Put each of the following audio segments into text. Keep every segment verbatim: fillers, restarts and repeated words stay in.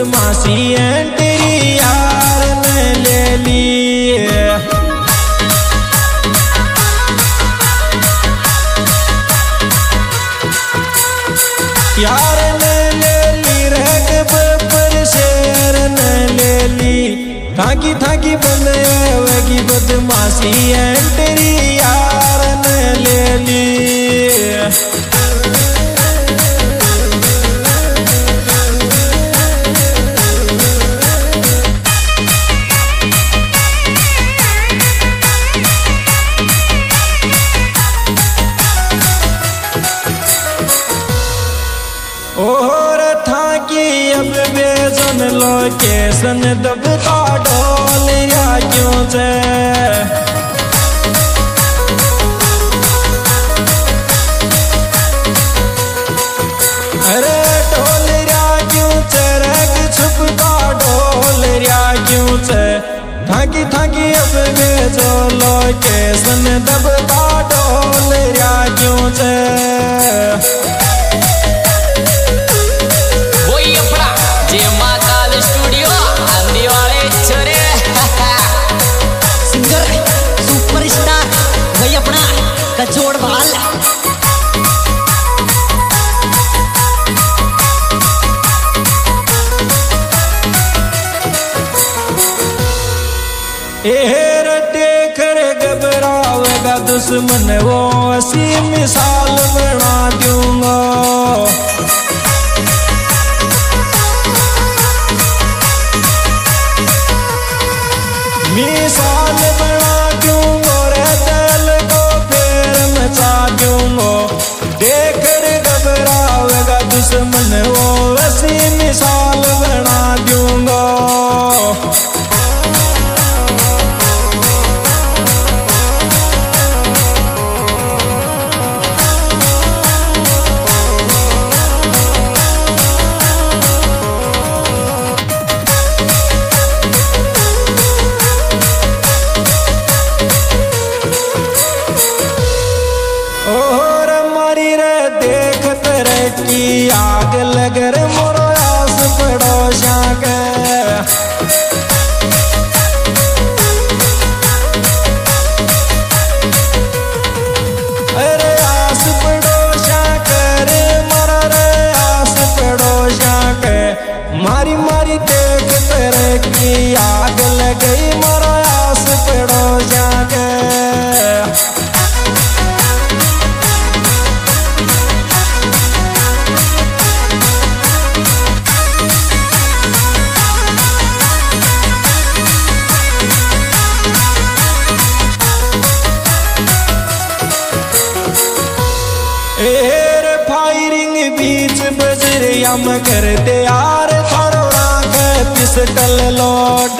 बदमाशी है तेरी यार ने ले ली। यार ने ले ली रग पर शेर ने ले ली। थाकी थाकी बंदगी बदमाशी है तेरी यार ने ले ली। और था कि अब बेजन लोकेशन दबता ढोल या क्यों से। अरे ढोल या क्यों से रग छुपता ढोल या क्यों से। थाकी थाकी अब बेजन लोकेशन दबता ढोल या क्यों से। जोड़ भाल एहर देख रे घबरावेगा दुश्मन वो ऐसी मिसाल बना दूंगा। मिसाल बना दूंगा रे दिल को फिर मचा दूंगा। देख रे घबरावेगा दुश्मन वो ऐसी मिसाल बना दूंगा। और मारी रे देख तेरे की आग लग रे मोरो आस पड़ोसा के। अरे आस पड़ोसा के मरा रे आस पड़ोसा के। मारी मारी देख तेरे की आग लग गई मोरो आस पड़ोसा के। एयर फायरिंग बीच बजरिया में कर दे यार थारो राख पिस्टल लोड।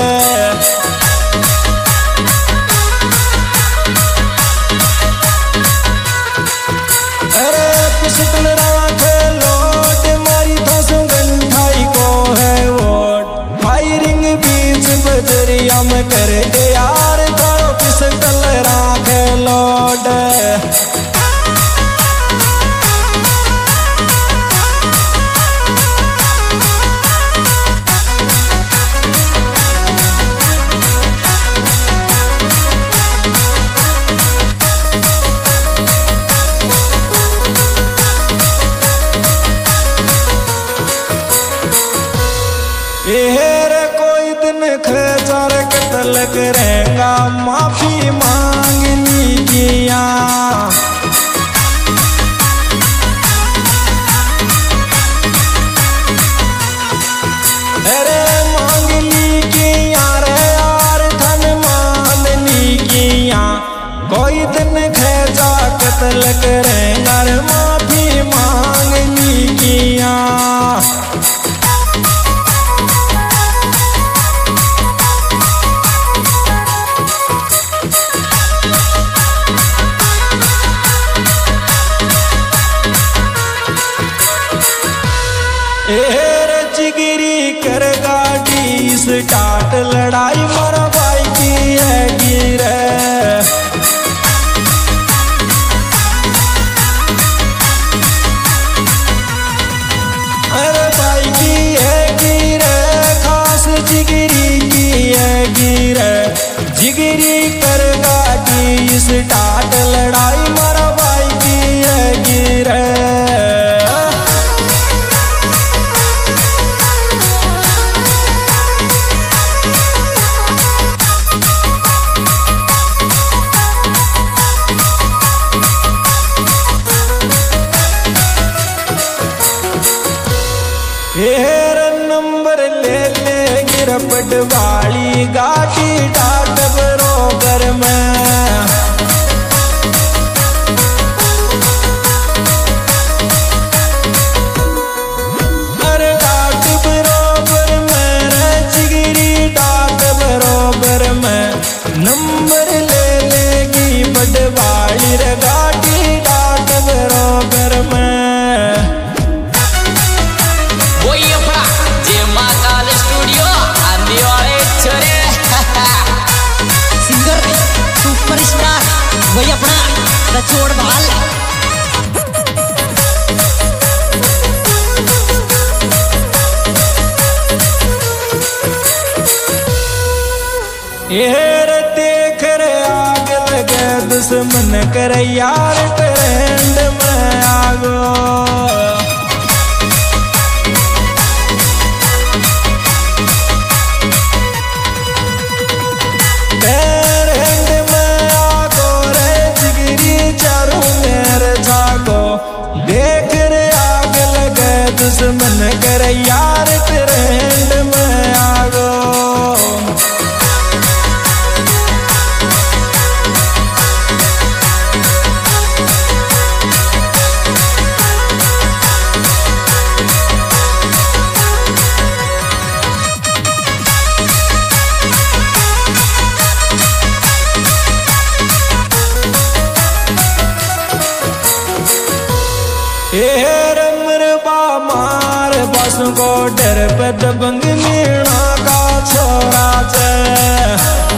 अरे पिस्टल राख लोड मारी दसों गंठाई को है वोट। फायरिंग बीच बजरिया में कर दे यार थारो पिस्टल राख लोड। एहर कोई दिन खजार कतल करेगा माफी मांगनी किया। अरे मांगनी किया रे यार धन माननी किया। कोई दिन खजा कतल करेगा रे माफी मांगनी किया। एहर जिगरी कर गाड़ी स्टार्ट लड़ाई मर भाई की है गिर। अरे भाई की है गिर हेर नंबर ले ले गिरपट वाली गाड़ी डाट बरोबर में अरे डाट बरोबर में रे जिगरी डाट बरोबर में नंबर ले लेगी बटवाली रे गाड़ी डाट बरोबर में वही अपना कचोड़ भाल येर देख रे आग लगे दुश्मन कर यार ट्रेंड में आगो देख रे आग लगे दुश्मन कर यार ट्रेंड में आगो मार बस को डर पे दबंग मीणा का छोरा से